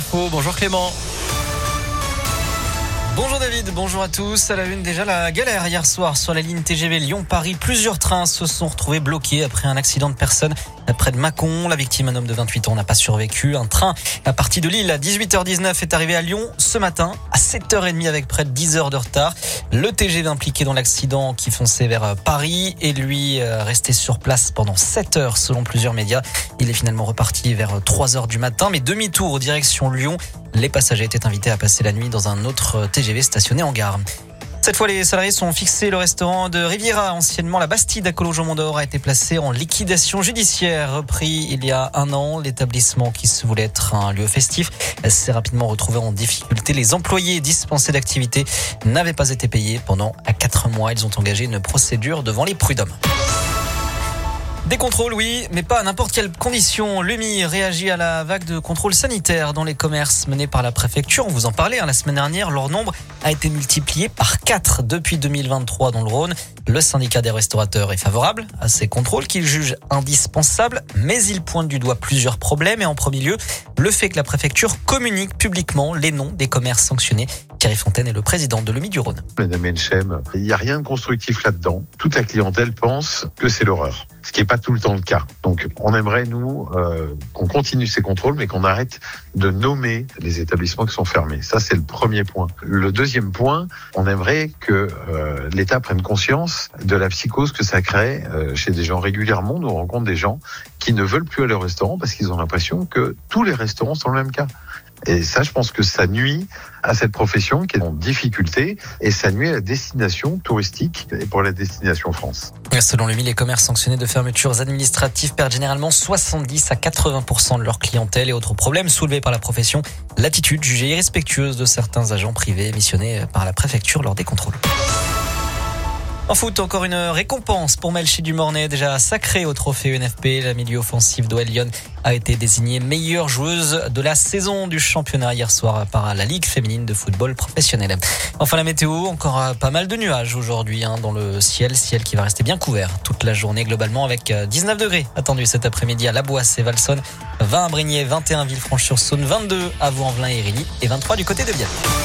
l'info. Bonjour Clément. Bonjour David, bonjour à tous. À la une, déjà la galère hier soir sur la ligne TGV Lyon-Paris. Plusieurs trains se sont retrouvés bloqués après un accident de personnes près de Mâcon. La victime, un homme de 28 ans, n'a pas survécu. Un train à partir de Lille à 18h19 est arrivé à Lyon ce matin à 7h30 avec près de 10 heures de retard. Le TGV impliqué dans l'accident qui fonçait vers Paris est lui resté sur place pendant 7 heures selon plusieurs médias. Il est finalement reparti vers 3 heures du matin, mais demi-tour direction Lyon. Les passagers étaient invités à passer la nuit dans un autre TGV stationné en gare. Cette fois, les salariés sont fixés. Le restaurant de Riviera, anciennement la Bastide à Collonges-Mont-d'Or, a été placé en liquidation judiciaire. Repris il y a un an, l'établissement qui se voulait être un lieu festif s'est rapidement retrouvé en difficulté. Les employés dispensés d'activité n'avaient pas été payés pendant 4 mois. Ils ont engagé une procédure devant les prud'hommes. Des contrôles, oui, mais pas à n'importe quelle condition. L'UMI réagit à la vague de contrôles sanitaires dans les commerces menés par la préfecture. On vous en parlait la semaine dernière. Leur nombre a été multiplié par 4 depuis 2023 dans le Rhône. Le syndicat des restaurateurs est favorable à ces contrôles qu'il juge indispensables, mais il pointe du doigt plusieurs problèmes. Et en premier lieu, le fait que la préfecture communique publiquement les noms des commerces sanctionnés. Thierry Fontaine est le président de l'UMI du Rhône. Madame Enchem, il n'y a rien de constructif là-dedans. Toute la clientèle pense que c'est l'horreur, ce qui n'est pas tout le temps le cas. Donc on aimerait, nous, qu'on continue ces contrôles, mais qu'on arrête de nommer les établissements qui sont fermés. Ça, c'est le premier point. Le deuxième point, on aimerait que l'État prenne conscience de la psychose que ça crée chez des gens. Régulièrement, nous rencontrons des gens qui ne veulent plus aller au restaurant parce qu'ils ont l'impression que tous les restaurants sont le même cas. Et ça, je pense que ça nuit à cette profession qui est en difficulté et ça nuit à la destination touristique et pour la destination France. Selon l'UMI, les commerces sanctionnés de fermetures administratives perdent généralement 70 à 80% de leur clientèle. Et autre problème soulevé par la profession, l'attitude jugée irrespectueuse de certains agents privés missionnés par la préfecture lors des contrôles. En foot, encore une récompense pour Melchi Dumornay, déjà sacrée au trophée UNFP. La milieu offensive d'OL Lyon a été désignée meilleure joueuse de la saison du championnat hier soir par la Ligue féminine de football professionnel. Enfin, la météo, encore pas mal de nuages aujourd'hui dans le ciel qui va rester bien couvert toute la journée globalement avec 19 degrés attendus cet après-midi à La Boisse et Valsonne, 20 à Brignais, 21 à Villefranche-sur-Saône, 22 à Vaux-en-Velin et Érigny et 23 du côté de Bienne.